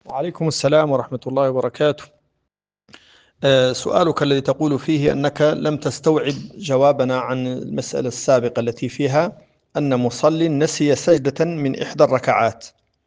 وعليكم السلام ورحمة الله وبركاته. سؤالك الذي تقول فيه أنك لم تستوعب جوابنا عن المسألة السابقة التي فيها أن مصلي نسي سجدة من إحدى الركعات،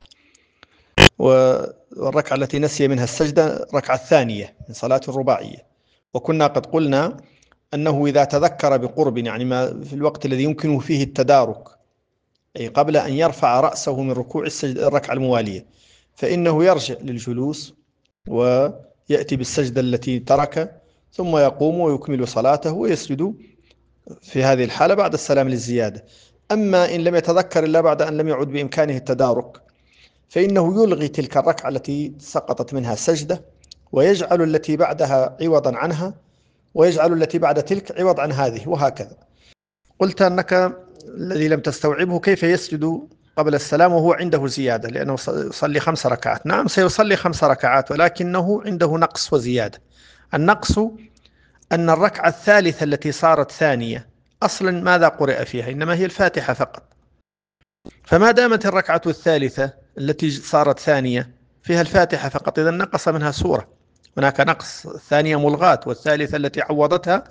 والركعة التي نسي منها السجدة الركعة الثانية من صلاة الرباعية، وكنا قد قلنا أنه إذا تذكر بقرب، يعني ما في الوقت الذي يمكنه فيه التدارك، أي قبل أن يرفع رأسه من ركوع الركعة الموالية، فإنه يرجع للجلوس ويأتي بالسجدة التي ترك، ثم يقوم ويكمل صلاته ويسجد في هذه الحالة بعد السلام للزيادة. أما إن لم يتذكر إلا بعد أن لم يعد بإمكانه التدارك، فإنه يلغي تلك الركعة التي سقطت منها السجدة، ويجعل التي بعدها عوضا عنها، ويجعل التي بعد تلك عوض عن هذه، وهكذا. قلت أنك الذي لم تستوعبه كيف يسجد قبل السلام وهو عنده زيادة، لأنه يصلي 5 ركعات. نعم، سيصلي 5 ركعات، ولكنه عنده نقص وزيادة. النقص أن الركعة الثالثة التي صارت ثانية أصلا ماذا قرأ فيها؟ إنما هي الفاتحة فقط. فما دامت الركعة الثالثة التي صارت ثانية فيها الفاتحة فقط، إذا نقص منها سورة. هناك نقص، الثانية ملغاة، والثالثة التي عوضتها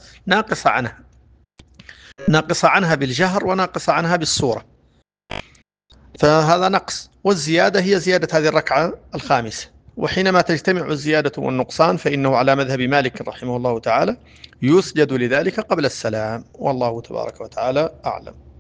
ناقصة عنها بالجهر وناقصة عنها بالسورة، فهذا نقص. والزيادة هي زيادة هذه الركعة الخامسة. وحينما تجتمع الزيادة والنقصان فإنه على مذهب مالك رحمه الله تعالى يسجد لذلك قبل السلام، والله تبارك وتعالى أعلم.